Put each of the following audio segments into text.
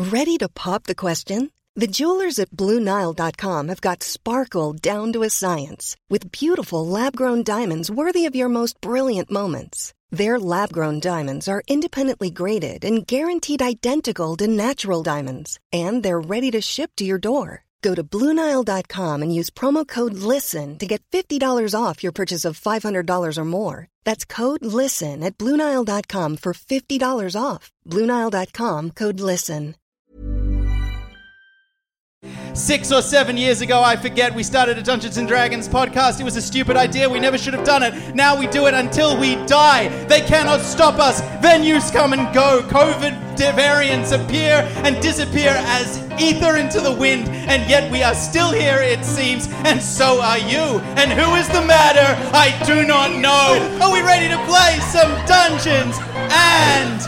Ready to pop the question? The jewelers at BlueNile.com have got sparkle down to a science with beautiful lab-grown diamonds worthy of your most brilliant moments. Their lab-grown diamonds are independently graded and guaranteed identical to natural diamonds, and they're ready to ship to your door. Go to BlueNile.com and use promo code LISTEN to get $50 off your purchase of $500 or more. That's code LISTEN at BlueNile.com for $50 off. BlueNile.com, code LISTEN. 6 or 7 years ago, I forget, we started a Dungeons & Dragons podcast. It was a stupid idea. We never should have done it. Now we do it until we die. They cannot stop us. Venues come and go. COVID variants appear and disappear as ether into the wind. And yet we are still here, it seems. And so are you. And who is the matter? I do not know. Are we ready to play some Dungeons and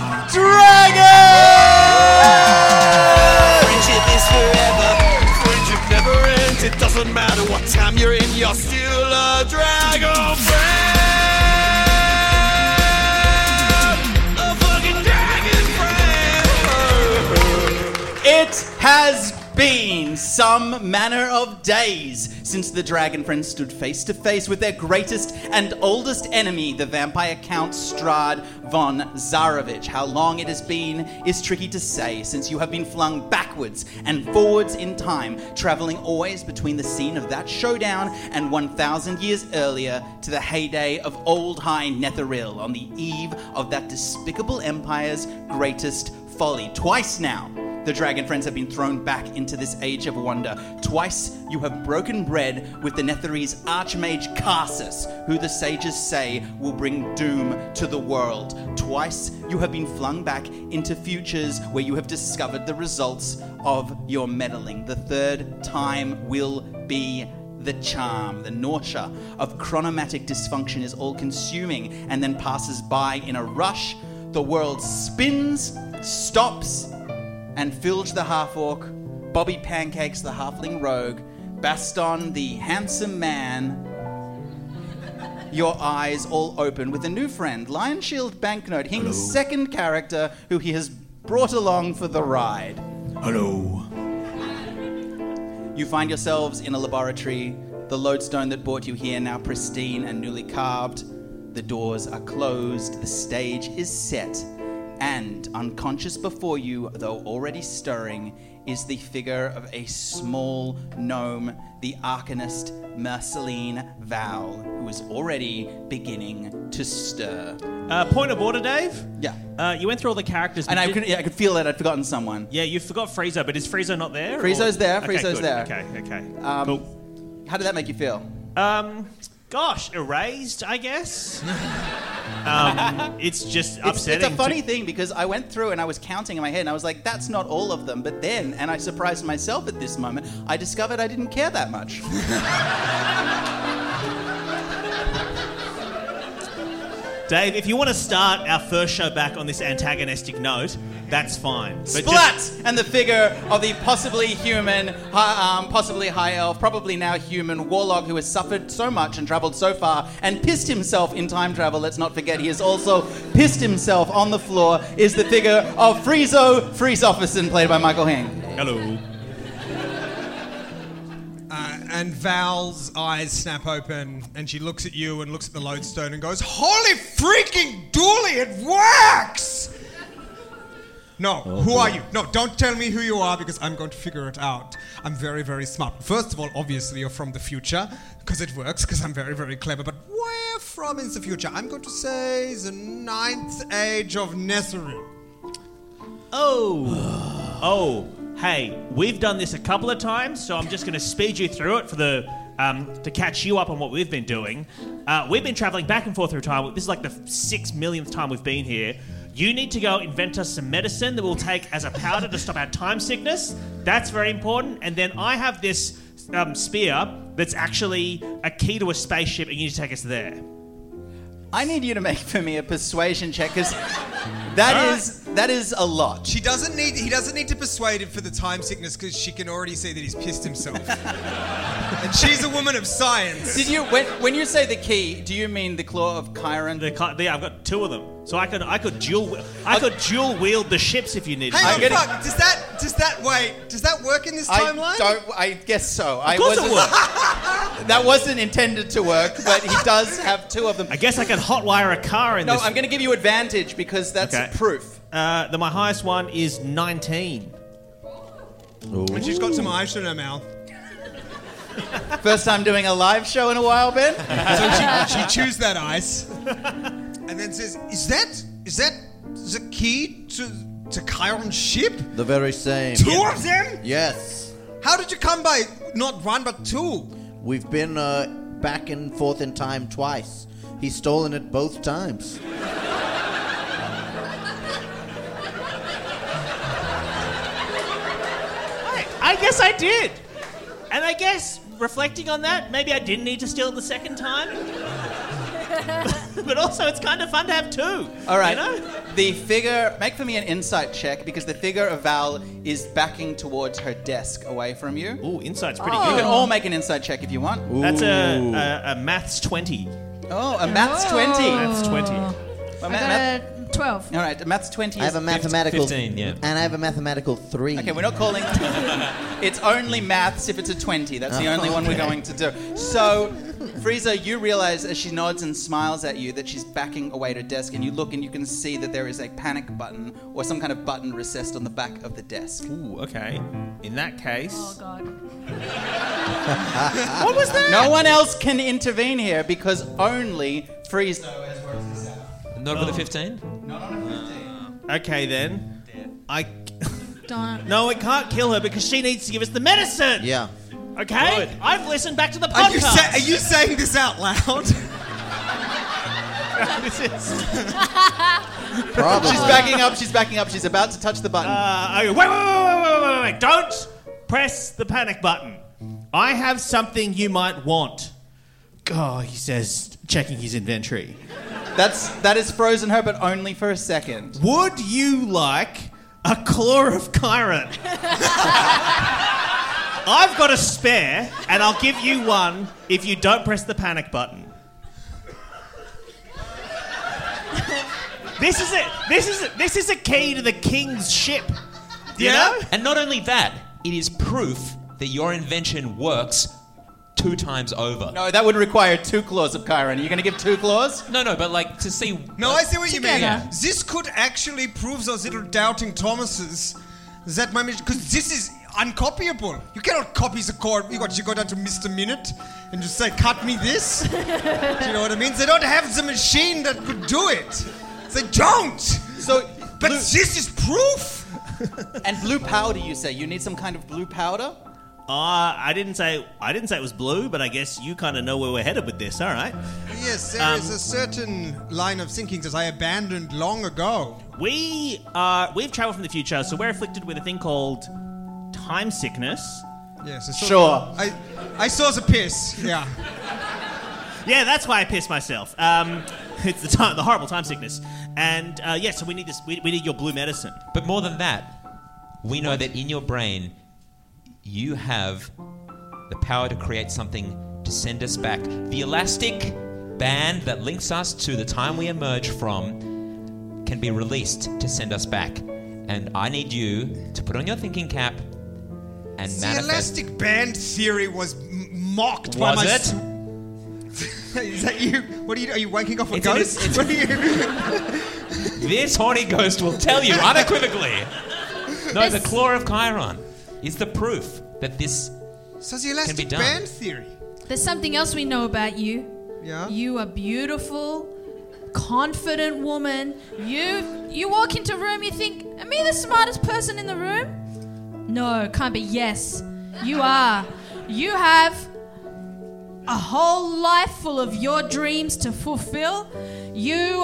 Dragons? Friendship is forever. Friendship never ends. It doesn't matter what time you're in. You're still a dragon friend. A fucking dragon friend. It has been some manner of days since the Dragon Friends stood face to face with their greatest and oldest enemy, the vampire Count Strahd von Zarovich. How long it has been is tricky to say, since you have been flung backwards and forwards in time, traveling always between the scene of that showdown and 1,000 years earlier to the heyday of Old High Netheril, on the eve of that despicable empire's greatest folly. Twice now, the Dragon Friends have been thrown back into this age of wonder. Twice you have broken bread with the Netherese Archmage Karsus, who the sages say will bring doom to the world. Twice you have been flung back into futures where you have discovered the results of your meddling. The third time will be the charm. The nausea of chronomatic dysfunction is all-consuming and then passes by in a rush. The world spins, stops, and Filge the half-orc, Bobby Pancakes the halfling rogue, Baston the handsome man, your eyes all open with a new friend, Lion Shield Banknote, Hing's second character who he has brought along for the ride. Hello. You find yourselves in a laboratory, the lodestone that brought you here now pristine and newly carved. The doors are closed, the stage is set, and unconscious before you, though already stirring, is the figure of a small gnome, the arcanist Merceline Val, who is already beginning to stir. Point of order, Dave? Yeah. You went through all the characters. And I could feel that I'd forgotten someone. Yeah, you forgot Friezo, but is Friezo not there? Friezo's there, Friezo's good. there. Okay. Cool. How did that make you feel? Gosh, erased, I guess. It's just upsetting. It's a funny thing because I went through and I was counting in my head and I was like, that's not all of them. But then, and I surprised myself at this moment, I discovered I didn't care that much. Dave, if you want to start our first show back on this antagonistic note, that's fine. But Splat! And the figure of the possibly human, possibly high elf, probably now human warlock who has suffered so much and travelled so far and pissed himself in time travel. Let's not forget he has also pissed himself on the floor, is the figure of Friezo Friesofferson, played by Michael Hing. Hello. And Val's eyes snap open and she looks at you and looks at the lodestone and goes, "Holy freaking dooly, it works!" No, who are you? No, don't tell me who you are because I'm going to figure it out. I'm very, very smart. First of all, obviously you're from the future because it works, because I'm very, very clever. But where from is the future? I'm going to say the 9th age of Netheril. Hey, we've done this a couple of times, so I'm just going to speed you through it for the to catch you up on what we've been doing. We've been travelling back and forth through time. This is like the 6 millionth time we've been here. You need to go invent us some medicine that we'll take as a powder to stop our time sickness. That's very important. And then I have this spear that's actually a key to a spaceship, and you need to take us there. I need you to make for me a persuasion check, because that is That is a lot. He doesn't need to persuade him for the time sickness because she can already see that he's pissed himself. And she's a woman of science. Did you when you say the key, do you mean the claw of Chiron? Yeah, I've got 2 of them, so I could dual wield the ships if you need. Hang on, fuck. Does that work in this timeline? I guess so. Of course it would. That wasn't intended to work, but he does have 2 of them. I guess I can hotwire a car in this. No, I'm going to give you advantage because that's proof. My highest one is 19. And she's got some ice in her mouth. First time doing a live show in a while, Ben. So she chews that ice and then says, "Is that the key to Chiron's ship? The very same. 2 of them? Yes. How did you come by not 1 but 2? We've been back and forth in time twice. He's stolen it both times. I guess I did. And I guess, reflecting on that, maybe I didn't need to steal it the second time. But also, it's kind of fun to have 2. All right. You know? The figure, make for me an insight check because the figure of Val is backing towards her desk away from you. Ooh, insight's pretty You good. can all make an insight check if you want. That's a maths 20. Oh, a maths 20. Maths 20. Well, I got a 12. all right, a maths 20 I have is... a mathematical 15, yeah. And I have a mathematical 3. Okay, we're not calling... It's only maths if it's a 20. That's the only one we're going to do. So, Frieza, you realize as she nods and smiles at you that she's backing away to her desk, and you look and you can see that there is a panic button or some kind of button recessed on the back of the desk. Ooh, okay. In that case... Oh, God. What was that? No one else can intervene here because only Frieza has worked this out. Not with a 15? Not on a 15. Okay, then. Don't. No, it can't kill her because she needs to give us the medicine. Yeah. Okay? Good. I've listened back to the Are podcast. you saying this out loud? This is... Probably. She's backing up. She's about to touch the button. Okay, wait. Don't press the panic button. I have something you might want. Oh, he says, checking his inventory. That is frozen her, but only for a second. Would you like a claw of Chiron? I've got a spare, and I'll give you one if you don't press the panic button. This is it. This is a key to the king's ship. Do you know? And not only that, it is proof that your invention works 2 times over. No, that would require 2 claws of Chiron. Are you going to give 2 claws? No, but like to see... No, I see what you mean. Together. This could actually prove those little doubting Thomases that my mission... Because this is uncopyable. You cannot copy the code. You go down to Mr. Minute and just say, cut me this. Do you know what I mean? They don't have the machine that could do it. They don't. So, But this is proof. and blue powder, you say? You need some kind of blue powder? I didn't say it was blue, but I guess you kind of know where we're headed with this. All right. Yes, there is a certain line of thinking that I abandoned long ago. We've traveled from the future, so we're afflicted with a thing called time sickness. Yes, Sure. I saw the piss. Yeah. Yeah, that's why I pissed myself. It's the horrible time sickness, and so we need this. We need your blue medicine. But more than that, we know that in your brain, you have the power to create something to send us back. The elastic band that links us to the time we emerge from can be released to send us back. And I need you to put on your thinking cap and The manifest... elastic band theory was mocked by my... Was it? Is that you? What are you? Are you wanking off a It's- ghost? it's- What are you? This horny ghost will tell you unequivocally. No, the claw of Chiron is the proof that this... So the be elastic done. band theory. There's something else we know about you. Yeah. You are beautiful, confident woman. You walk into a room, you think, am I the smartest person in the room? No, can't be. Yes, you are. You have a whole life full of your dreams to fulfill. You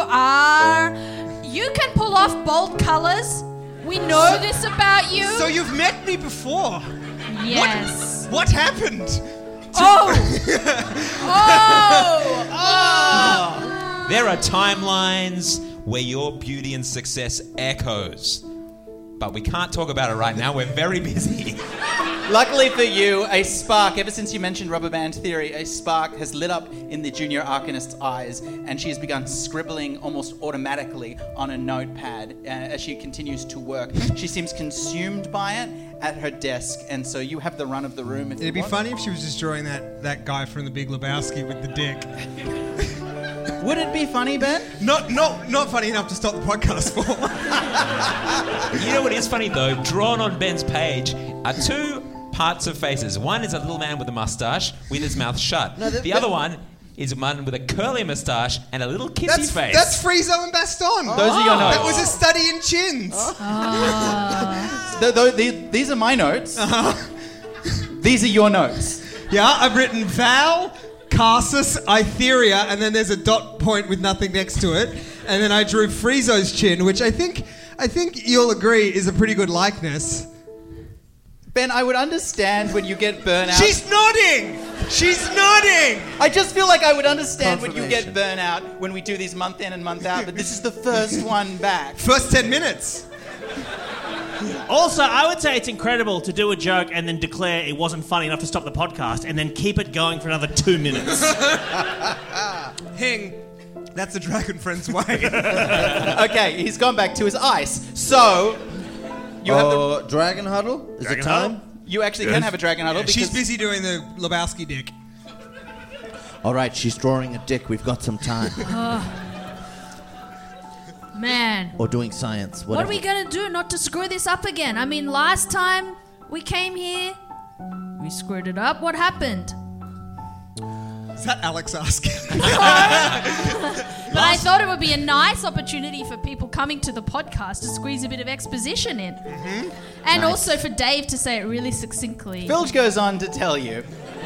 can pull off bold colors. We know this about you. So you've met me before. Yes. What happened? Oh! There are timelines where your beauty and success echoes. But we can't talk about it right now. We're very busy. Luckily for you, a spark, ever since you mentioned Rubber Band Theory, a spark has lit up in the Junior Arcanist's eyes, and she has begun scribbling almost automatically on a notepad as she continues to work. She seems consumed by it at her desk, and so you have the run of the room. It'd be funny if she was just drawing that guy from The Big Lebowski with the dick. Would it be funny, Ben? Not funny enough to stop the podcast for. You know what is funny though? Drawn on Ben's page are two parts of faces. One is a little man with a mustache with his mouth shut. No, the other one is a man with a curly mustache and a little kissy face. That's Friezo and Baston. Those are your notes. That was a study in chins. These are my notes. These are your notes. Yeah, I've written Val, Carsus, Itheria, and then there's a dot point with nothing next to it. And then I drew Friezo's chin, which I think you'll agree is a pretty good likeness. Ben, I would understand when you get burnt out. She's nodding! I just feel like I would understand when you get burnt out when we do these month in and month out, but this is the first one back. First 10 minutes. Also, I would say it's incredible to do a joke and then declare it wasn't funny enough to stop the podcast and then keep it going for another 2 minutes. Hing. That's the Dragon Friend's way. Okay, he's gone back to his ice. So, you have the... Dragon Huddle? Is Dragon it time? Huddle? You actually can have a dragon huddle because... She's busy doing the Lebowski dick. All right, she's drawing a dick. We've got some time. Man. Or doing science. What Whatever. are we going to do not to screw this up again? I mean, last time we came here, we screwed it up. What happened? Is that Alex asking? But I thought it would be a nice opportunity for people coming to the podcast to squeeze a bit of exposition in. Mm-hmm. And also for Dave to say it really succinctly. Filch goes on to tell you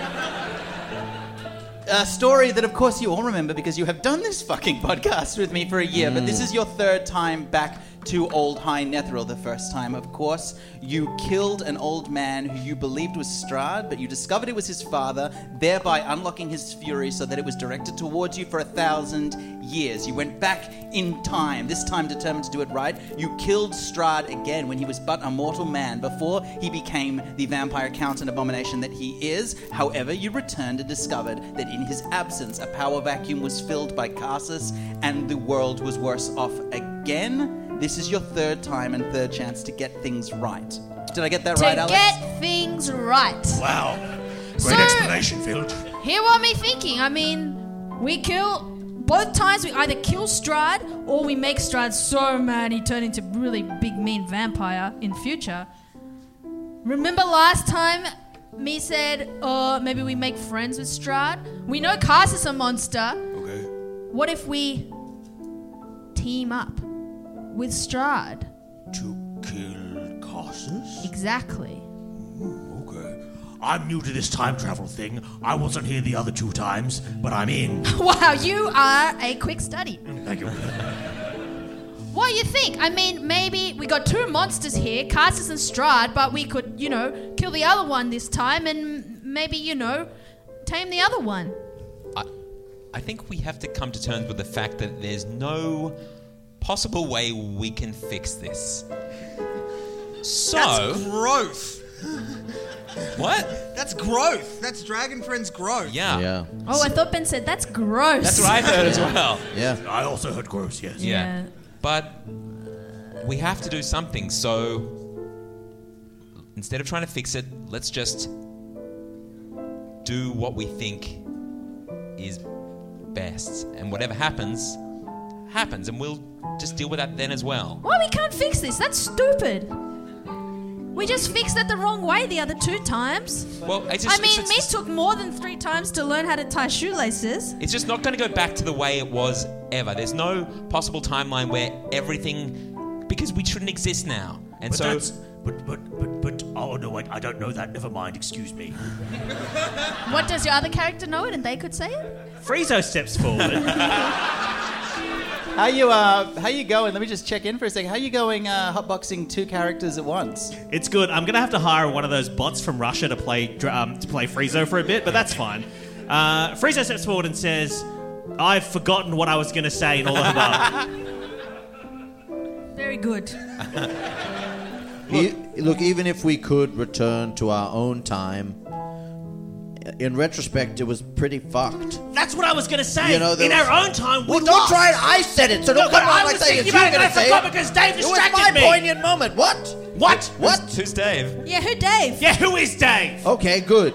a story that, of course, you all remember because you have done this fucking podcast with me for a year, but this is your third time back to Old High Netheril. The first time, of course, you killed an old man who you believed was Strahd, but you discovered it was his father, thereby unlocking his fury so that it was directed towards you for 1,000 years. You went back in time, this time determined to do it right. You killed Strahd again when he was but a mortal man before he became the vampire count and abomination that he is. However, you returned and discovered that in his absence, a power vacuum was filled by Carsus and the world was worse off again. This is your third time and third chance to get things right. Did I get that right, Alex? To get things right. Wow. Great So- explanation, Filch. Here what me thinking. I mean, both times we either kill Strahd or we make Strahd so mad he turned into really big mean vampire in future. Remember last time me said, maybe we make friends with Strahd? We know Carsus is a monster. Okay. What if we team up with Strahd? To kill Carsus? Exactly. Okay. I'm new to this time travel thing. I wasn't here the other 2 times, but I'm in. Wow, you are a quick study. Thank you. What do you think? I mean, maybe we got 2 monsters here, Carsus and Strahd, but we could, kill the other one this time and maybe, tame the other one. I think we have to come to terms with the fact that there's no possible way we can fix this. So... That's growth. What? That's growth. That's Dragon Friend's growth. Yeah. Oh, I thought Ben said that's gross. That's what I heard as well. Yeah. I also heard gross, yes. Yeah. But we have to do something, so instead of trying to fix it, let's just do what we think is best. And whatever happens, and we'll just deal with that then as well. Why we can't fix this? That's stupid. We just fixed it the wrong way the other 2 times. Well, Me took more than 3 times to learn how to tie shoelaces. It's just not going to go back to the way it was ever. There's no possible timeline where everything... Because we shouldn't exist now. And But so... that's... But... Oh, no, I don't know that. Never mind. Excuse me. What, does your other character know it and they could say it? Friezo steps forward. How you going? Let me just check in for a second. How you going hotboxing 2 characters at once? It's good. I'm going to have to hire one of those bots from Russia to play Friezo for a bit, but that's fine. Friezo steps forward and says, I've forgotten what I was going to say in all the hubbub. Very good. Look, even if we could return to our own time, in retrospect, it was pretty fucked. That's what I was going to say. You know, in our own time, we Well, don't lost. try it. I said it, so don't No, come but on I like was saying thinking it's you about it, going and to I say forgot it. because Dave It was distracted my me. poignant moment. What? What? What? Who's Dave? Yeah, who Dave? Yeah, who is Dave? Okay, good.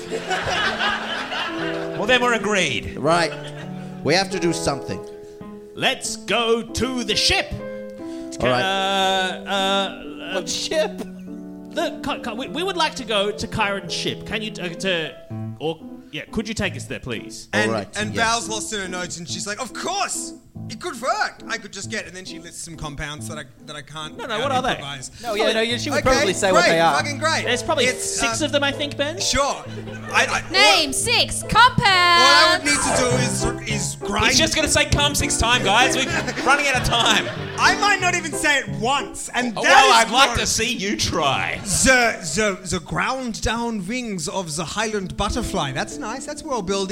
Well, then we're agreed. Right. We have to do something. Let's go to the ship. All right. What ship? We would like to go to Chiron's ship. Can you could you take us there, please? And, All right, and yes. Val's lost in her notes, and she's like, "Of course, it could work. I could just get." And then she lists some compounds that I can't. No, what are they? improvise. No, she would Okay, probably say what great, they are. Fucking great. There's probably It's, 6 of them, I think, Ben. Sure. Name 6 compounds. All I would need to do is grind. He's just going to say come 6 times, guys. We're running out of time. I might not even say it once, and that Well, is I'd like not- to see you try. The ground down wings of the Highland butterfly. That's nice. That's well buildy.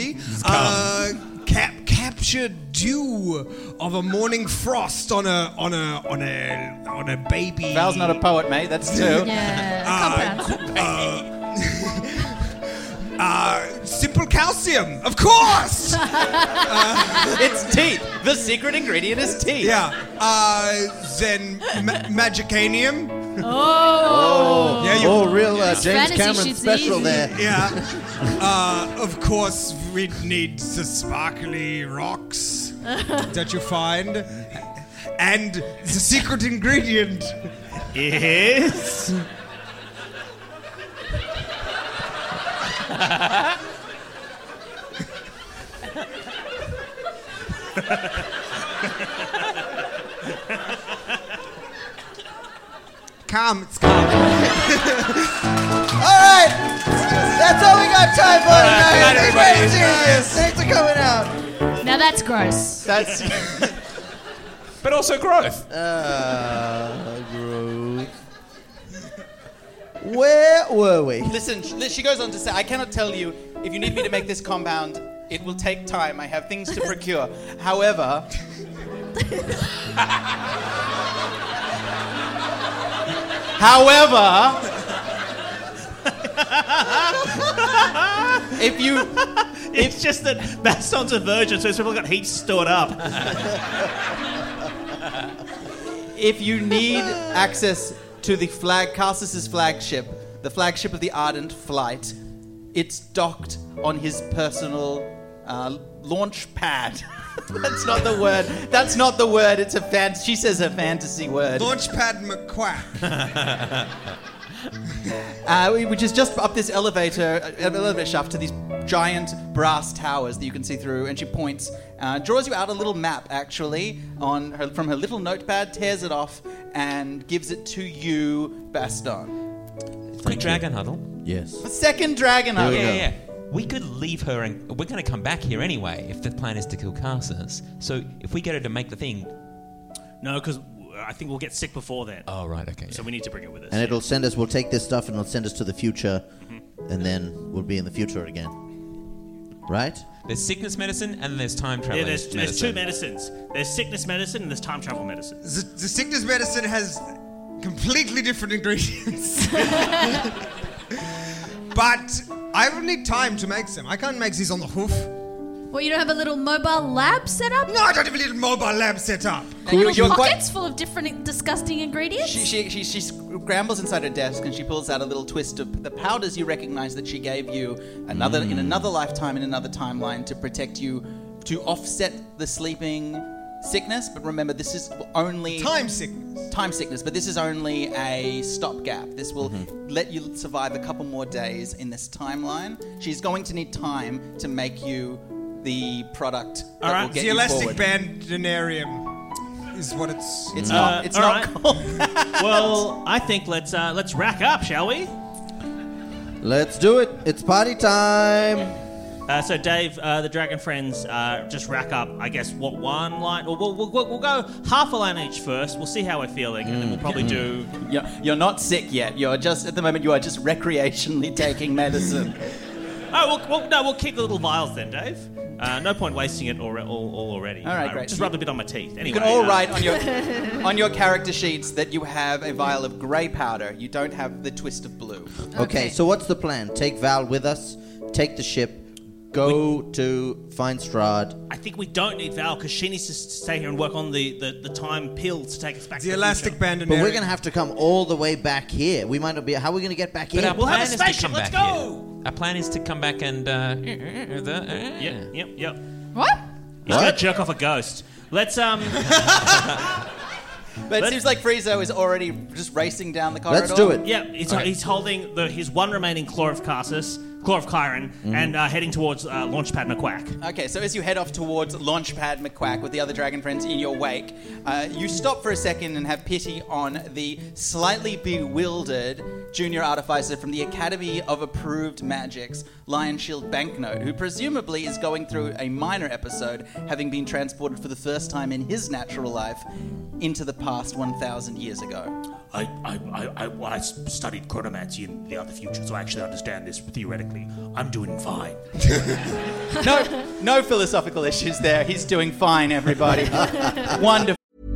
Captured dew of a morning frost on a baby. Val's not a poet, mate. That's 2. Yeah, compounds. Simple calcium, of course. It's teeth. The secret ingredient is teeth. Yeah. Then magicanium. Oh. Yeah. Real James Fantasy Cameron shit's special easy. there. Yeah. Of course, we'd need the sparkly rocks that you find. And the secret ingredient. Is Calm, it's calm. All right. That's all we got time for tonight. Good night, everybody. Thanks for coming out. Now that's gross. That's But also growth. Growth. Where were we? Listen, she goes on to say, I cannot tell you if you need me to make this compound. It will take time. I have things to procure. However, it's just that Baston's a virgin, so he's probably got heaps stored up. if you need access to the Cassus's flagship, the flagship of the Ardent Flight, it's docked on his personal launch pad. That's not the word. That's not the word. It's a she says a fantasy word. Launchpad McQuack. Which is just up this elevator shaft to these giant brass towers that you can see through. And she points, draws you out a little map actually from her little notepad, tears it off, and gives it to you, Baston. Quick dragon huddle. Yes. The second dragon. Here we go. Yeah. We could leave her, and we're going to come back here anyway if the plan is to kill Cassus. So if we get her to make the thing. No, because I think we'll get sick before then. Oh, right, okay. So we need to bring it with us. And it'll send us, we'll take this stuff and it'll send us to the future, and then we'll be in the future again. Right? There's sickness medicine and there's time travel. Yeah, there's 2 medicines. There's sickness medicine and there's time travel medicine. The sickness medicine has completely different ingredients. But I will need time to make them. I can't make these on the hoof. Well, you don't have a little mobile lab set up? No, I don't have a little mobile lab set up. Little pockets full of different disgusting ingredients? She scrambles inside her desk and she pulls out a little twist of the powders you recognize that she gave you in another lifetime, in another timeline, to protect you, to offset the sleeping sickness. But remember, this is only Time sickness, but this is only a stopgap. This will let you survive a couple more days in this timeline. She's going to need time to make you the product that will get the you elastic forward. bandinarium is what it's. It's not. It's not called. Well, I think let's rack up, shall we? Let's do it. It's party time. So Dave, the Dragon Friends, just rack up. I guess what one line? Or we'll go half a line each first. We'll see how we're feeling, and then we'll probably do. You're not sick yet. You're just at the moment. You are just recreationally taking medicine. We'll keep the little vials then, Dave. No point wasting it all already. All right, great. Just rubbed a bit on my teeth. Anyway, You can all write on your character sheets that you have a vial of grey powder. You don't have the twist of blue. Okay, so what's the plan? Take Val with us, take the ship, go to find Strahd. I think we don't need Val because she needs to stay here and work on the time pills to take us back to The the elastic future. band and But we're going to have to come all the way back here. We might not be... How are we going to get back But here? our We'll have plan a is to spaceship, come let's back go! here. Our plan is to come back and... Yep. What? He's going to jerk off a ghost. Let's, But it seems like Friezo is already just racing down the corridor. Let's do it. Yeah, he's holding his one remaining Claw of Chiron, and heading towards Launchpad McQuack. Okay, so as you head off towards Launchpad McQuack with the other dragon friends in your wake, you stop for a second and have pity on the slightly bewildered junior artificer from the Academy of Approved Magics, Lion Shield Banknote, who presumably is going through a minor episode, having been transported for the first time in his natural life into the past 1,000 years ago. I studied chronomancy in the other future, so I actually understand this theoretically. I'm doing fine. No philosophical issues there. He's doing fine, everybody. Wonderful.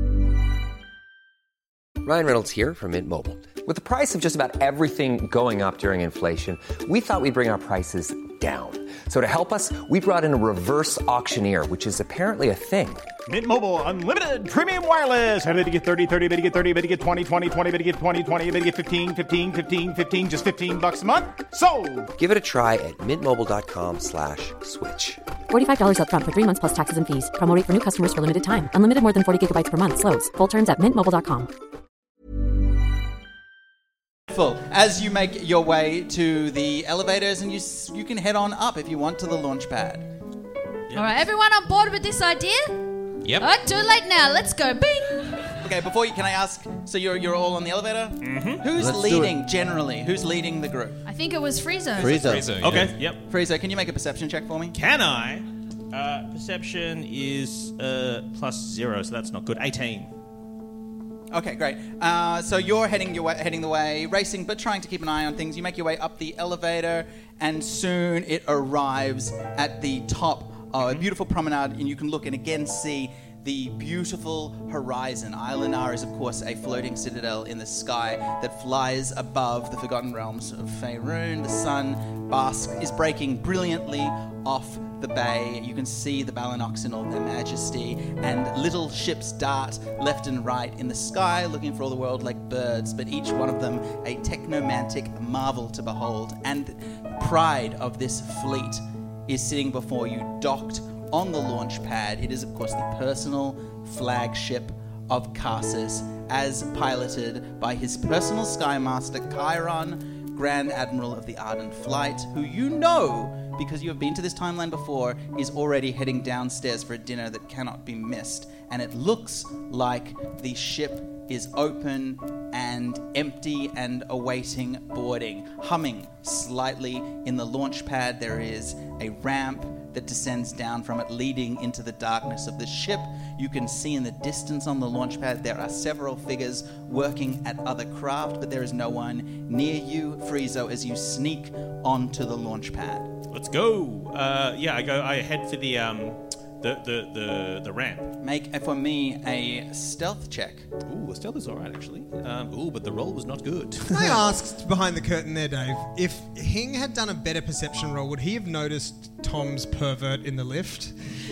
Ryan Reynolds here from Mint Mobile. With the price of just about everything going up during inflation, we thought we'd bring our prices down. So to help us, we brought in a reverse auctioneer, which is apparently a thing. Mint Mobile Unlimited Premium Wireless. How to get 30, 30, bit to get 30, bit to get 20, 20, 20, bit to get 20, 20, bit to get 15, 15, 15, 15, just $15 a month? Sold! Give it a try at mintmobile.com/switch. $45 up front for 3 months plus taxes and fees. Promo rate for new customers for limited time. Unlimited more than 40 gigabytes per month. Slows full terms at mintmobile.com. As you make your way to the elevators, and you can head on up if you want to the launch pad. All right, everyone on board with this idea? Yep. All right, too late now. Let's go. Bing. Okay, can I ask? So you're all on the elevator. Mm-hmm. Who's Let's do leading generally? Who's leading the group? I think it was Friezo. Friezo. Yeah. Okay, yep. Friezo, can you make a perception check for me? Can I? Perception is +0, so that's not good. 18. Okay, great. So you're heading the way, racing, but trying to keep an eye on things. You make your way up the elevator, and soon it arrives at the top of a beautiful promenade, and you can look and again see the beautiful horizon. Islenar is, of course, a floating citadel in the sky that flies above the Forgotten Realms of Faerun. The sun is breaking brilliantly off the bay. You can see the Balanox in all their majesty, and little ships dart left and right in the sky, looking for all the world like birds, but each one of them a technomantic marvel to behold. And the pride of this fleet is sitting before you, docked on the launch pad. It is, of course, the personal flagship of Karsus, as piloted by his personal Skymaster Chiron, Grand Admiral of the Ardent Flight, who you know, because you have been to this timeline before, is already heading downstairs for a dinner that cannot be missed. And it looks like the ship is open and empty and awaiting boarding. Humming slightly in the launch pad, there is a ramp that descends down from it, leading into the darkness of the ship. You can see in the distance on the launch pad there are several figures working at other craft, but there is no one near you, Friezo, as you sneak onto the launch pad. Let's go. I head for the ramp. Make for me a stealth check. Ooh, the stealth is all right, actually. But the roll was not good. I asked behind the curtain there, Dave, if Hing had done a better perception roll, would he have noticed Tom's pervert in the lift?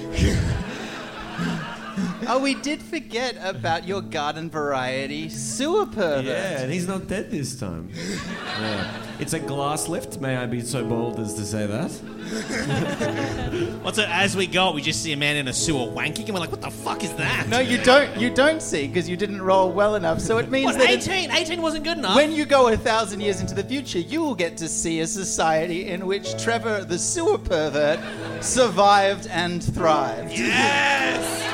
Oh, we did forget about your garden variety sewer pervert. Yeah, and he's not dead this time. Yeah. It's a glass lift, may I be so bold as to say that? As we go, we just see a man in a sewer wanking, and we're like, what the fuck is that? No, you don't see, because you didn't roll well enough, so it means that... 18? 18 wasn't good enough. When you go 1,000 years into the future, you will get to see a society in which Trevor, the sewer pervert, survived and thrived. Yes!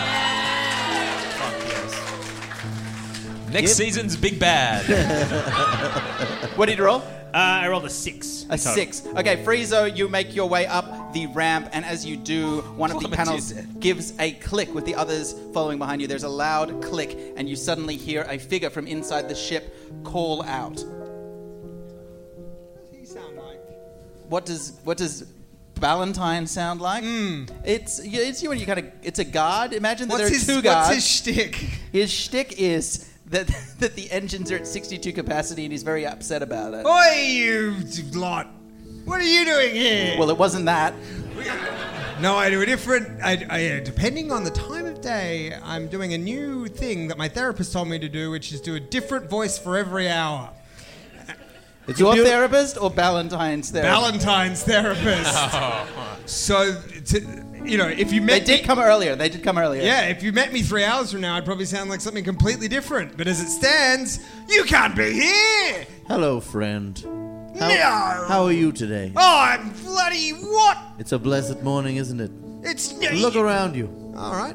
Next season's Big Bad. What did you roll? I rolled a 6. A 6. Okay, Friezo, you make your way up the ramp, and as you do, one of the panels gives a click with the others following behind you. There's a loud click, and you suddenly hear a figure from inside the ship call out. What does he sound like? what does Valentine sound like? It's you and you kind of. It's a guard. Imagine that there are two guards. What's his shtick? His shtick is that the engines are at 62 capacity and he's very upset about it. Oi, you lot! What are you doing here? Well, it wasn't that. No, I do a different. Depending on the time of day, I'm doing a new thing that my therapist told me to do, which is do a different voice for every hour. It's your therapist or Valentine's therapist? Valentine's therapist. So, if you met They did come earlier. Yeah, if you met me 3 hours from now, I'd probably sound like something completely different. But as it stands, you can't be here! Hello, friend. No! How are you today? Oh, I'm bloody what? It's a blessed morning, isn't it? It's... Look around you. All right.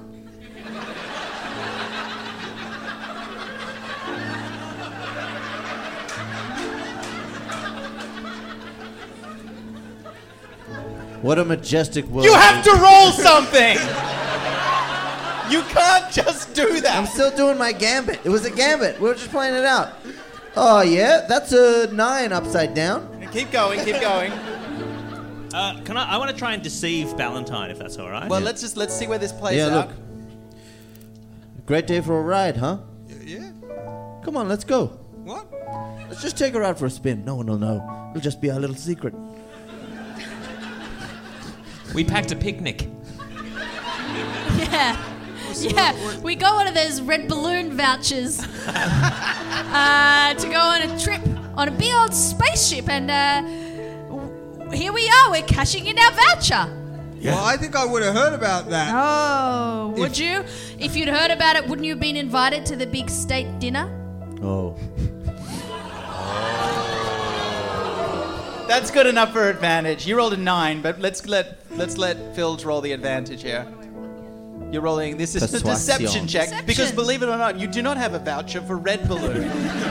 What a majestic world. You have to roll something! You can't just do that. I'm still doing my gambit. It was a gambit. We were just playing it out. Oh, yeah? That's a 9 upside down. Keep going. I want to try and deceive Valentine, if that's all right. Well, let's see where this plays out. Look. Great day for a ride, huh? Yeah. Come on, let's go. What? Let's just take her out for a spin. No one will know. It'll just be our little secret. We packed a picnic. Yeah. We got one of those red balloon vouchers to go on a trip on a big old spaceship, and here we are. We're cashing in our voucher. Yeah. Well, I think I would have heard about that. Oh, would you? If you'd heard about it, wouldn't you have been invited to the big state dinner? Oh. That's good enough for advantage. You rolled a 9, but let's let Filge roll the advantage here. You're rolling. This is the deception check because, believe it or not, you do not have a voucher for Red Balloon.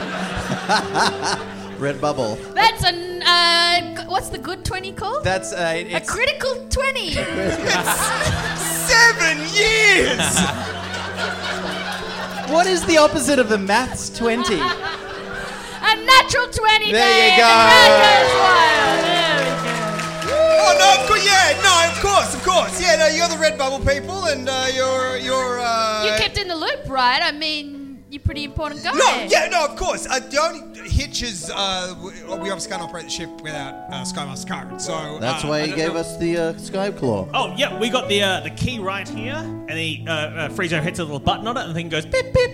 Red Bubble. That's what's the good 20 called? That's a critical 20. 7 years. What is the opposite of the maths 20? A natural 20. There you go. Oh no! Of course. Yeah, no, you're the Red Bubble people, and you're. You kept in the loop, right? I mean, you're a pretty important guy. No, of course. The only hitch is we obviously can't operate the ship without Skymaster Kyron, so... That's why he gave us the Sky Claw. Oh, yeah, we got the key right here, and Friezo hits a little button on it, and the thing goes pip, pip.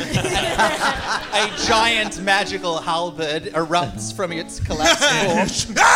A giant magical halberd erupts from its collapsed form.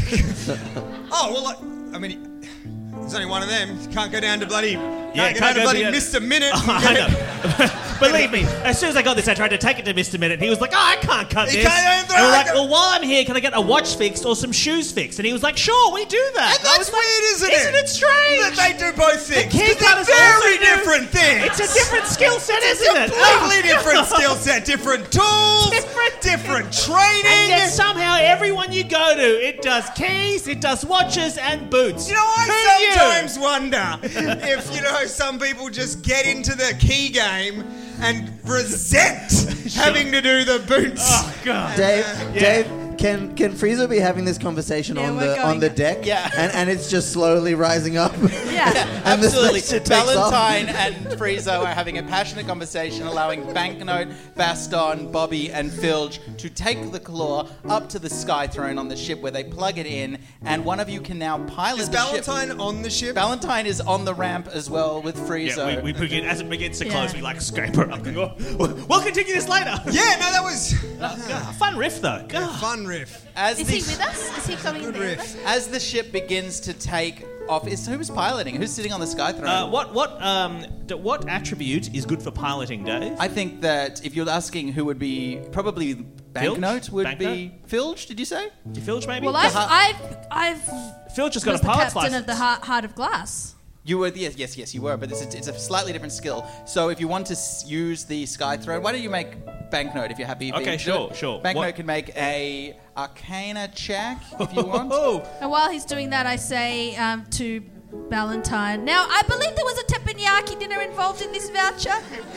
Oh, well, I mean... There's only one of them. Can't go down to bloody... Can't go down to Mr. Minute. I know. Believe me, as soon as I got this, I tried to take it to Mr. Minute. He was like, I can't cut this. And we're like, well, while I'm here, can I get a watch fixed or some shoes fixed? And he was like, sure, we do that. And that's weird, isn't it? Isn't it strange? That they do both things. They're very different things. It's a different skill set, isn't it? Completely different skill set. Different tools. Different training. And yet somehow everyone you go to, it does keys, it does watches and boots. You know, I sometimes wonder if, some people just get into the key game and resent having to do the boots. Oh, God. Dave, can Friezo be having this conversation on the deck? Yeah. And it's just slowly rising up? Yeah. And absolutely. Valentine and Friezo are having a passionate conversation, allowing Banknote, Baston, Bobby, and Filge to take the claw up to the Sky Throne on the ship where they plug it in, and one of you can now pilot the ship. Is Valentine on the ship? Valentine is on the ramp as well with Friezo. Yeah, we begin, as it begins to close, we scrape her up and go, we'll continue this later. Yeah, no, that was... fun riff, though. Fun riff. Is he with us? Is he coming with us? As the ship begins to take off, who's piloting? Who's sitting on the Sky Throne? What attribute is good for piloting, Dave? I think that if you're asking who would be, probably Banknote would be Filge. Did you say? Filge, maybe. Well, I've Filge has got a the pilot's captain license. of the Heart of Glass. You were, yes, you were, but it's a slightly different skill. So if you want to use the Sky Throne, why don't you make Banknote if you're happy? Okay, sure. Banknote can make a Arcana check if you want. And while he's doing that, I say to Valentine, now, I believe there was a teppanyaki dinner involved in this voucher.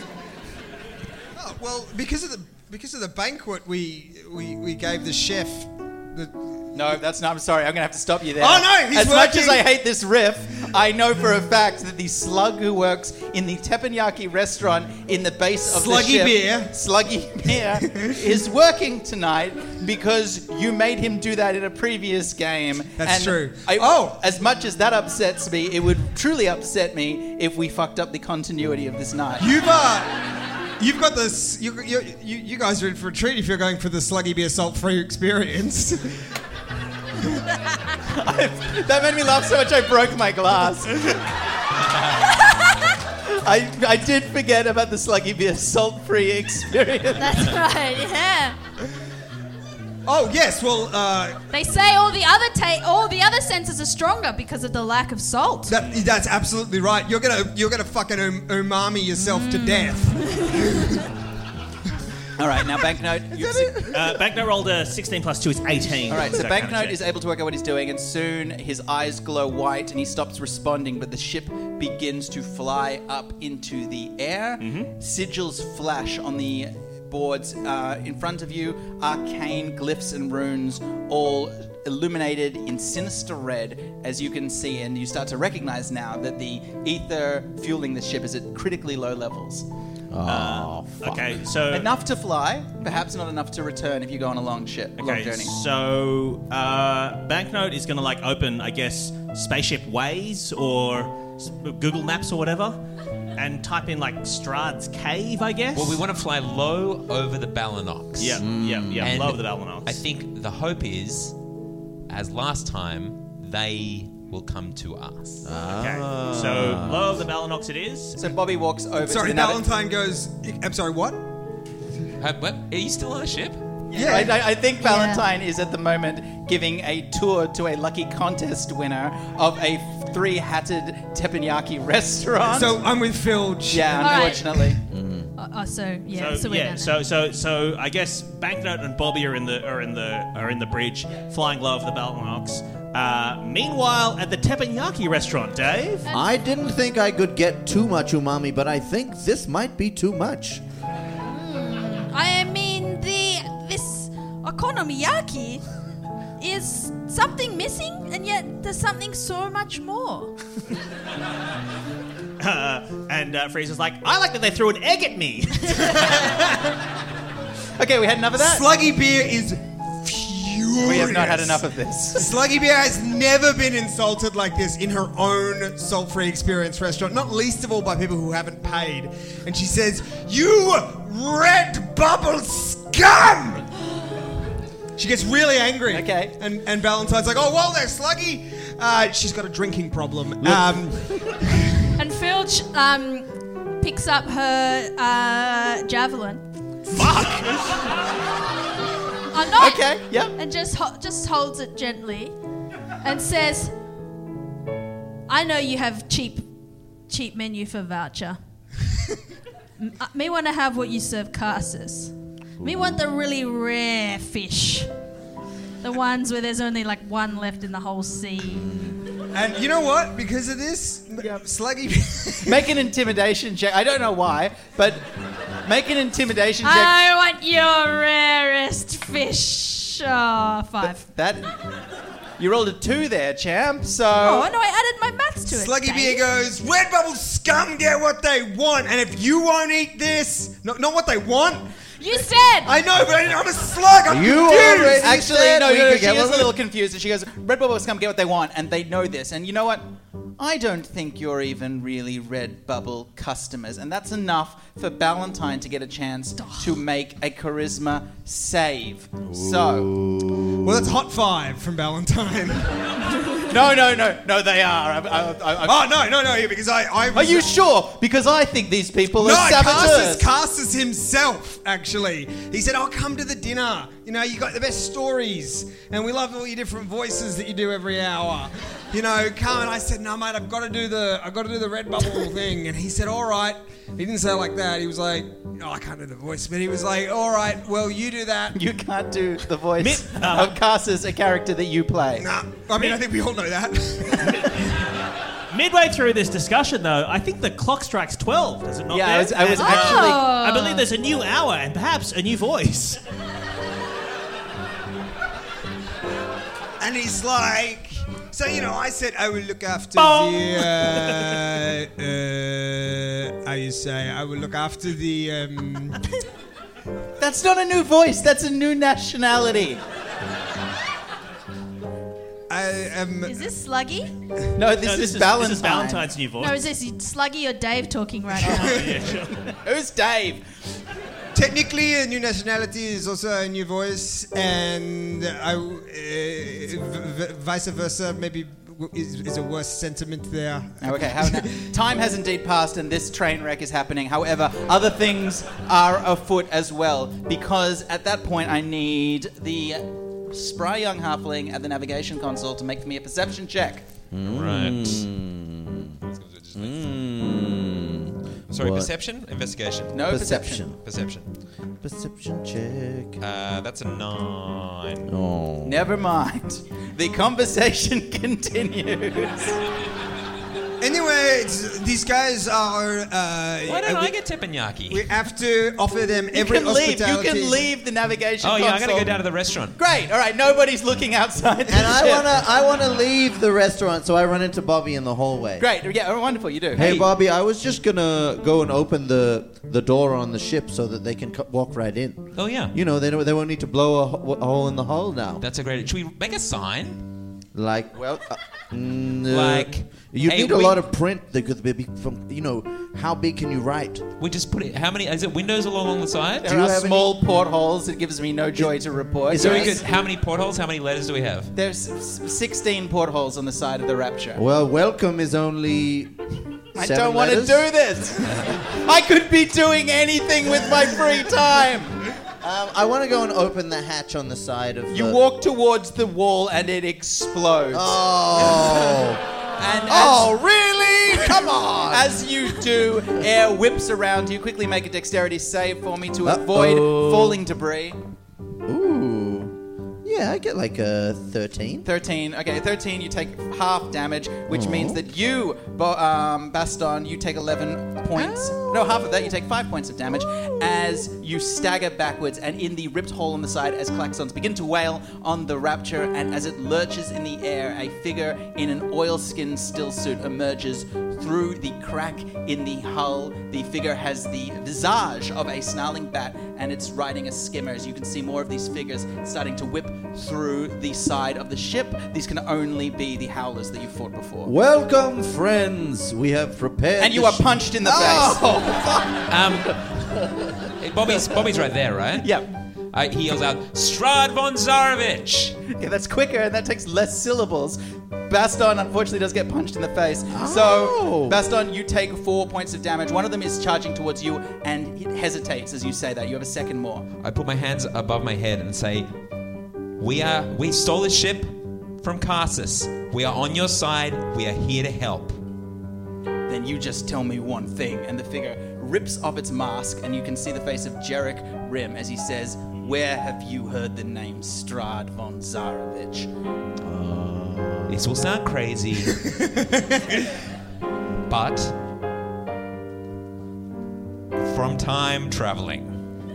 Oh, well, because of the banquet we gave the chef, No, that's not. I'm sorry. I'm going to have to stop you there. Oh, no, he's As much as working. I hate this riff, I know for a fact that the slug who works in the teppanyaki restaurant in the base of the ship... Sluggy Beer is working tonight because you made him do that in a previous game. That's true. As much as that upsets me, it would truly upset me if we fucked up the continuity of this night. You've got this. You guys are in for a treat if you're going for the Sluggy Beer salt-free experience. That made me laugh so much I broke my glass. I did forget about the Sluggy Beer salt-free experience. That's right, yeah. Oh yes, well. They say all the other senses are stronger because of the lack of salt. That's absolutely right. You're gonna fucking umami yourself to death. All right, now Banknote. Banknote rolled a 16 plus 2 is 18. All right, so That Banknote kind of is able to work out what he's doing, and soon his eyes glow white and he stops responding, but the ship begins to fly up into the air. Sigils flash on the boards in front of you, arcane glyphs and runes, all illuminated in sinister red, as you can see, and you start to recognize now that the ether fueling the ship is at critically low levels. Okay, so enough to fly, perhaps not enough to return if you go on a long long journey. So Banknote is going to like open, I guess, Spaceship Waze or Google Maps or whatever, and type in like Strahd's cave, I guess. Well, we want to fly low over the Balanox. Yeah, And low over the Balanox. I think the hope is, as last time, they will come to us. Okay, so low over the Balanox it is. So Bobby walks over Sorry, to the Valentine goes. I'm sorry, what? What? Are you still on a ship? Yeah, I think Valentine is at the moment giving a tour to a lucky contest winner of a three-hatted teppanyaki restaurant. So I'm with Filch. Yeah, unfortunately. So I guess Banknote and Bobby are in the bridge, flying low over the Balanox. Meanwhile, at the teppanyaki restaurant, Dave. I didn't think I could get too much umami, but I think this might be too much. I mean, this okonomiyaki is something missing, and yet there's something so much more. And Frieza's like, I like that they threw an egg at me. Okay, we had enough of that. Sluggy Beer is furious. We have not had enough of this. Sluggy Beer has never been insulted like this in her own salt-free experience restaurant, not least of all by people who haven't paid. And she says, "You red bubble scum!" She gets really angry. Okay. And Valentine's like, "Oh, well, there, Sluggy." She's got a drinking problem. And Filch picks up her javelin. Fuck! I'm not. Okay, yep. And just holds it gently and says, I know you have cheap menu for voucher. Me want to have what you serve Carsus. Me want the really rare fish. The ones where there's only like one left in the whole sea. And you know what? Because of this, Sluggy... Make an intimidation check. I don't know why, but make an intimidation check. I want your rarest fish. Oh, 5. You rolled a 2 there, champ, so... Oh, no, I added my maths to it. Sluggy Beer goes, "Red Bubble scum get what they want, and if you won't eat this... Not what they want... You said! I know, but I'm a slug. I'm You confused. already Actually, said no, we could she get is one. a little confused, and she goes, Red Bubble Scum get what they want, and they know this. And you know what? I don't think you're even really Red Bubble customers. And that's enough for Ballantyne to get a chance to make a charisma save. So... Well, that's hot 5 from Ballantyne. No, they are. No, because I Are you sure? Because I think these people are saboteurs. Carsus himself, actually. He said, "I'll come to the dinner. You know, you got the best stories, and we love all your different voices that you do every hour. You know, come." And I said, "No, mate, I've got to do the Red Bubble thing." And he said, "All right." He didn't say it like that. He was like, "Oh, I can't do the voice," but he was like, "All right, well, you do that." You can't do the voice of Carsus, a character that you play. Nah, I mean, I think we all know that. Midway through this discussion, though, I think the clock strikes 12, does it not? Yeah, Ben? I was actually... I believe there's a new hour and perhaps a new voice. And he's like, so, I said I will look after how you say, I will look after the, That's not a new voice. That's a new nationality. Is this Sluggy? No, this is Valentine. This is Valentine's new voice. No, is this Sluggy or Dave talking right now? Yeah, sure. Who's Dave? Technically, a new nationality is also a new voice, and vice versa, maybe is a worse sentiment there. Okay, time has indeed passed and this train wreck is happening. However, other things are afoot as well, because at that point I need the spry young halfling at the navigation console to make me a perception check. Right. Sorry, What? perception? Investigation? No, perception. Perception. Perception check. That's a 9. Oh. Never mind. The conversation continues. Anyway, these guys are. Why don't I get teppanyaki? We have to offer them every hospitality. You can leave the navigation Oh, yeah, I console. gotta go down to the restaurant. Great. All right. Nobody's looking outside. And I wanna leave the restaurant, so I run into Bobby in the hallway. Great. Yeah. Wonderful. You do. Hey, Bobby, I was just gonna go and open the door on the ship so that they can walk right in. Oh, yeah. They won't need to blow a hole in the hull now. That's a great... Should we make a sign? Like, well... you hey, need a lot of print that could be from, how big can you write? We just put it... How many... Is it windows along the side? There are small portholes. It gives me no joy to report. So we could... How many portholes? How many letters do we have? There's 16 portholes on the side of the Rapture. Well, welcome is only... I don't want to do this. I could be doing anything with my free time. I want to go and open the hatch on the side of You walk towards the wall and it explodes. Oh. Really? Come on. As you do, air whips around you. Quickly make a dexterity save for me to avoid falling debris. Ooh. Yeah, I get like a 13. 13. Okay, 13, you take half damage, which means that you, Baston, you take 11 points. No, half of that, you take 5 points of damage as you stagger backwards and in the ripped hole on the side as klaxons begin to wail on the Rapture, and as it lurches in the air, a figure in an oilskin stillsuit emerges through the crack in the hull. The figure has the visage of a snarling bat, and it's riding a skimmer. As you can see more of these figures starting to whip through the side of the ship. These can only be the howlers that you fought before. Welcome, friends. We have prepared. And you are punched in the face. Bobby's right there, right? Yep. He yells out, Strad von Zarovich! Yeah, that's quicker and that takes less syllables. Baston, unfortunately, does get punched in the face. So, Baston, you take 4 points of damage. One of them is charging towards you and it hesitates as you say that. You have a second more. I put my hands above my head and say, We stole this ship from Karsus. We are on your side. We are here to help. Then you just tell me one thing. And the figure rips off its mask and you can see the face of Jarek Rim as he says, Where have you heard the name Strad von Zarovich? This will sound crazy, but from time traveling.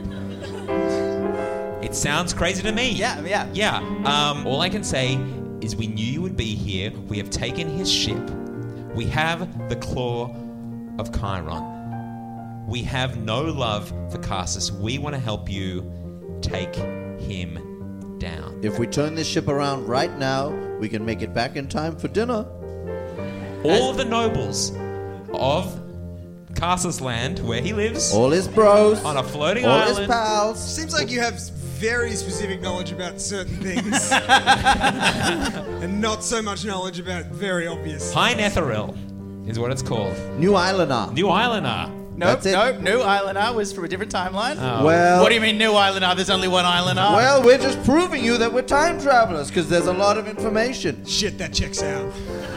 It sounds crazy to me. Yeah. All I can say is we knew you would be here. We have taken his ship. We have the Claw of Chiron. We have no love for Karsus. We want to help you take him down. If we turn this ship around right now, we can make it back in time for dinner. All of the nobles of Karsus land, where he lives, all his bros, on a floating all island. his pals. Seems like you have very specific knowledge about certain things, and not so much knowledge about very obvious. High Netheril is what it's called. New Islander. New Islander. Nope, New Islander was from a different timeline. Oh. Well, what do you mean New Islander? There's only one Islander. Well, we're just proving you that we're time travelers because there's a lot of information. Shit, that checks out.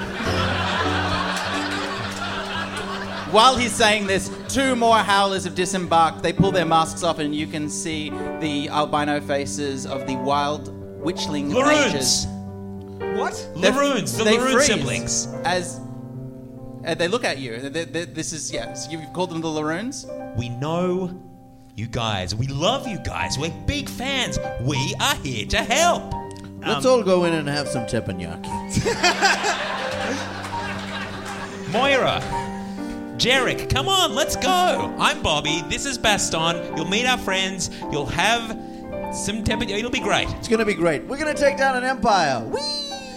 While he's saying this, 2 more howlers have disembarked. They pull their masks off and you can see the albino faces of the wild witchling mages. What? Laroons, the They Laroon freeze siblings. As they look at you. This is, so you've called them the Laroons? We know you guys. We love you guys. We're big fans. We are here to help. Let's all go in and have some teppanyaki. Moira, Jarek, come on, let's go. I'm Bobby. This is Baston. You'll meet our friends. You'll have some teppanyaki. It'll be great. It's going to be great. We're going to take down an empire. Whee!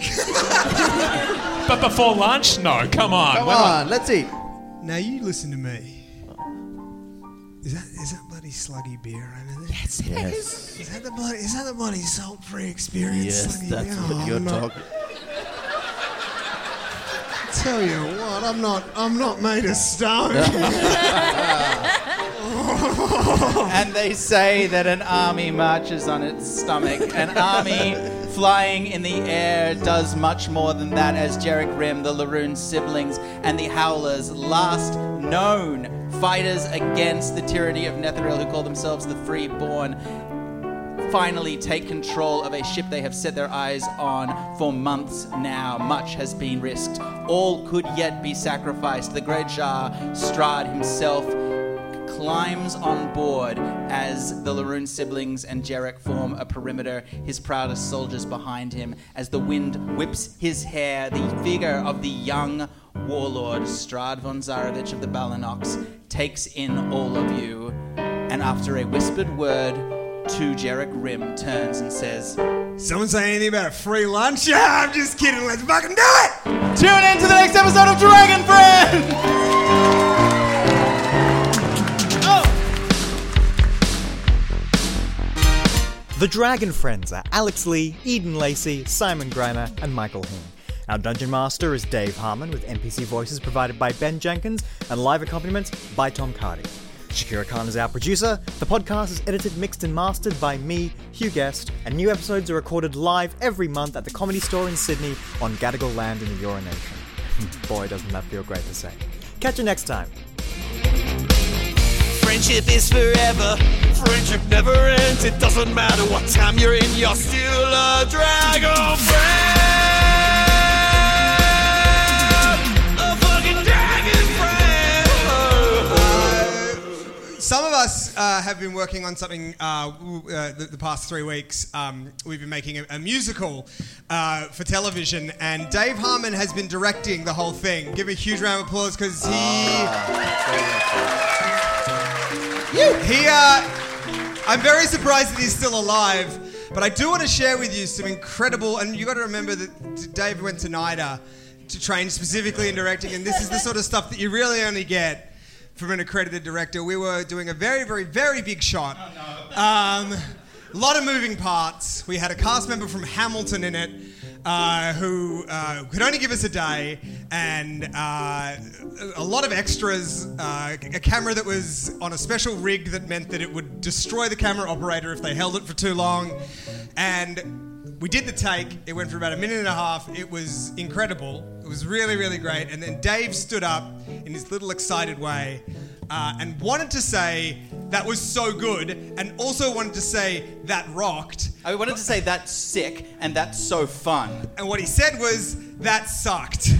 But before lunch? No, come on. Come on, let's eat. Now you listen to me. Is that bloody sluggy beer over there? Yes, it is. Is that the bloody salt-free experience? Yes, sluggy that's beer? what you're talking. Tell you what, I'm not made of stone. And they say that an army marches on its stomach. An army flying in the air does much more than that, as Jarek Rim, the Laroon siblings, and the Howlers, last known fighters against the tyranny of Netheril, who call themselves the Freeborn, finally take control of a ship they have set their eyes on for months now. Much has been risked. All could yet be sacrificed. The Great Jar, Strahd himself, climbs on board as the Laroon siblings and Jarek form a perimeter, his proudest soldiers behind him, as the wind whips his hair. The figure of the young warlord, Strahd von Zarovich of the Balanox, takes in all of you, and after a whispered word to Jarek Rim, turns and says, Someone say anything about a free lunch? Yeah, I'm just kidding. Let's fucking do it! Tune in to the next episode of Dragon Friends! The Dragon Friends are Alex Lee, Eden Lacey, Simon Grimer, and Michael Hing. Our Dungeon Master is Dave Harmon, with NPC voices provided by Ben Jenkins and live accompaniment by Tom Cardy. Shakira Khan is our producer. The podcast is edited, mixed and mastered by me, Hugh Guest, and new episodes are recorded live every month at the Comedy Store in Sydney on Gadigal land in the Eora Nation. Boy, doesn't that feel great to say. Catch you next time. Friendship is forever. Friendship never ends. It doesn't matter what time you're in. You're still a dragon friend. A fucking dragon friend. Some of us have been working on something the past 3 weeks. We've been making a musical for television, and Dave Harmon has been directing the whole thing. Give a huge round of applause because I'm very surprised that he's still alive, but I do want to share with you some incredible, and you got to remember that Dave went to NIDA to train specifically in directing, and this is the sort of stuff that you really only get from an accredited director. We were doing a very, very, very big shot. A lot of moving parts. We had a cast member from Hamilton in it, who could only give us a day, and a lot of extras, a camera that was on a special rig that meant that it would destroy the camera operator if they held it for too long. And we did the take. It went for about 1.5 minutes. It was incredible. It was really, really great. And then Dave stood up in his little excited way and wanted to say that was so good, and also wanted to say that rocked. I wanted to say that's sick and that's so fun. And what he said was, that sucked.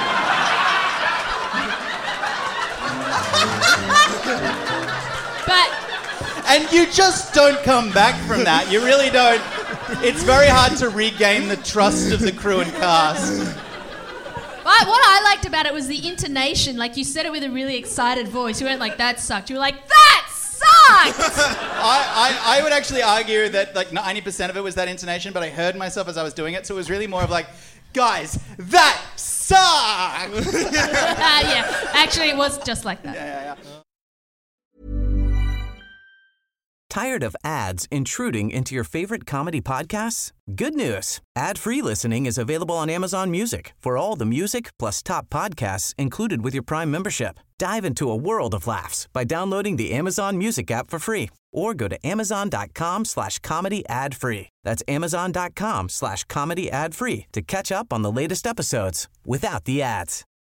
And you just don't come back from that. You really don't. It's very hard to regain the trust of the crew and cast. What I liked about it was the intonation. Like, you said it with a really excited voice. You weren't like, that sucked. You were like, that sucked! I would actually argue that like 90% of it was that intonation, but I heard myself as I was doing it, so it was really more of like, guys, that sucked! Yeah, actually it was just like that. Yeah. Tired of ads intruding into your favorite comedy podcasts? Good news. Ad-free listening is available on Amazon Music for all the music plus top podcasts included with your Prime membership. Dive into a world of laughs by downloading the Amazon Music app for free or go to amazon.com/comedy ad-free. That's amazon.com/comedy ad-free to catch up on the latest episodes without the ads.